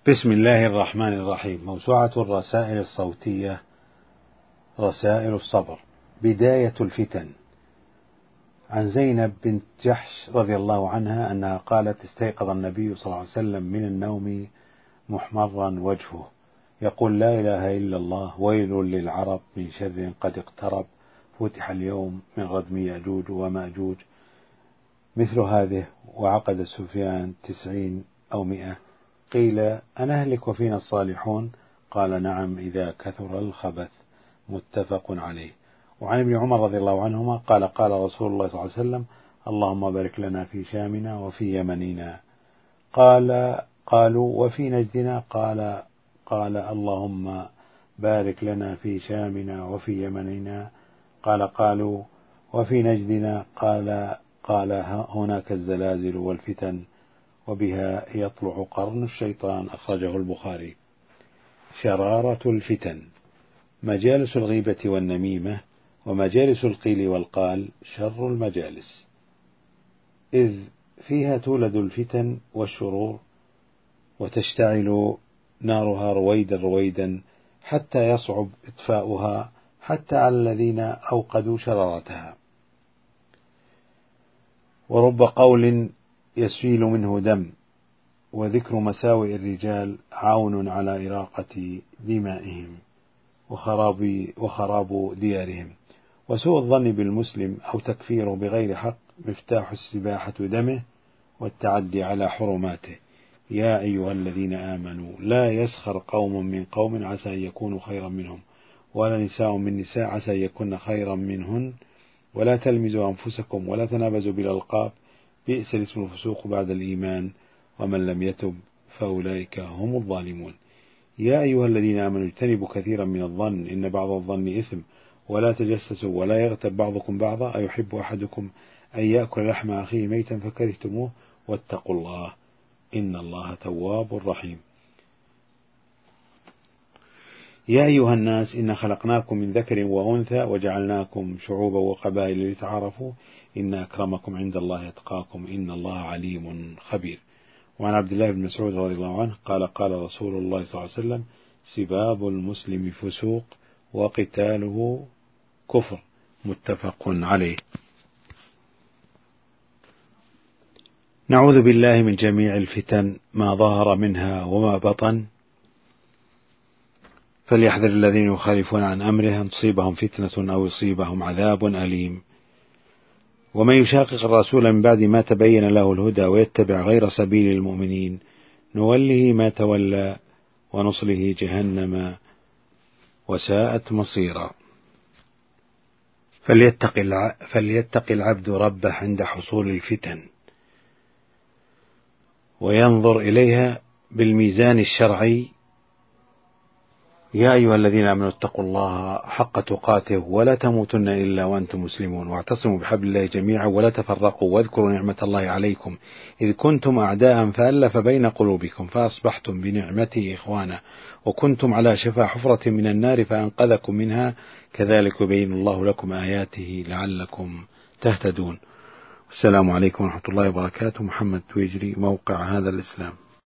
بسم الله الرحمن الرحيم. موسوعة الرسائل الصوتية رسائل الصبر. بداية الفتن. عن زينب بنت جحش رضي الله عنها أنها قالت: استيقظ النبي صلى الله عليه وسلم من النوم محمرا وجهه يقول: لا إله إلا الله، ويل للعرب من شر قد اقترب، فتح اليوم من ردم يأجوج ومأجوج. مثل هذه. وعقد سفيان 90 أو 100. قيل: أنهلك وفينا الصالحون؟ قال: نعم إذا كثر الخبث. متفق عليه. وعن ابن عمر رضي الله عنهما قال: قال رسول الله صلى الله عليه وسلم: اللهم بارك لنا في شامنا وفي يمننا. قالوا: وفي نجدنا؟ قال: اللهم بارك لنا في شامنا وفي يمننا. قالوا: وفي نجدنا؟ قال: هناك الزلازل والفتن، وبها يطلع قرن الشيطان. أخرجه البخاري. شرارة الفتن: مجالس الغيبة والنميمة، ومجالس القيل والقال شر المجالس، إذ فيها تولد الفتن والشرور، وتشتعل نارها رويدا حتى يصعب إطفاؤها حتى على الذين أوقدوا شرارتها. ورب قول يسيل منه دم، وذكر مساوئ الرجال عون على إراقة دمائهم وخراب ديارهم. وسوء الظن بالمسلم أو تكفيره بغير حق مفتاح استباحة دمه والتعدي على حرماته. يا أيها الذين آمنوا لا يسخر قوم من قوم عسى أن يكونوا خيرا منهم، ولا نساء من نساء عسى أن يكون خيرا منهن، ولا تلمزوا أنفسكم ولا تنابزوا بالألقاب، بئس الاسم الفسوق بعد الإيمان، ومن لم يتب فأولئك هم الظالمون. يا أيها الذين آمنوا اجتنبوا كثيرا من الظن إن بعض الظن إثم، ولا تجسسوا ولا يغتب بعضكم بعضا، أيحب أحدكم أن يأكل لحم أخيه ميتا فكرهتموه، واتقوا الله إن الله تواب رحيم. يا أيها الناس إنا خلقناكم من ذكر وأنثى وجعلناكم شعوبا وقبائل لتعارفوا إن أكرمكم عند الله يتقاكم إن الله عليم خبير. وعن عبد الله بن مسعود رضي الله عنه قال: قال رسول الله صلى الله عليه وسلم: سباب المسلم فسوق وقتاله كفر. متفق عليه. نعوذ بالله من جميع الفتن ما ظهر منها وما بطن، فليحذر الذين يخالفون عن أمره أن تصيبهم فتنة أو يصيبهم عذاب أليم. ومن يشاقق الرسول من بعد ما تبين له الهدى ويتبع غير سبيل المؤمنين نوله ما تولى ونصله جهنم وساءت مصيرا. فليتق العبد ربه عند حصول الفتن، وينظر إليها بالميزان الشرعي. يا أيها الذين آمنوا اتقوا الله حق تقاته ولا تموتن إلا وأنتم مسلمون، واعتصموا بحبل الله جميعا ولا تفرقوا، واذكروا نعمة الله عليكم إذ كنتم أعداء فألف بين قلوبكم فأصبحتم بنعمته إخوانا، وكنتم على شفا حفرة من النار فأنقذكم منها، كذلك يبين الله لكم آياته لعلكم تهتدون. السلام عليكم ورحمة الله وبركاته. محمد تويجري، موقع هذا الإسلام.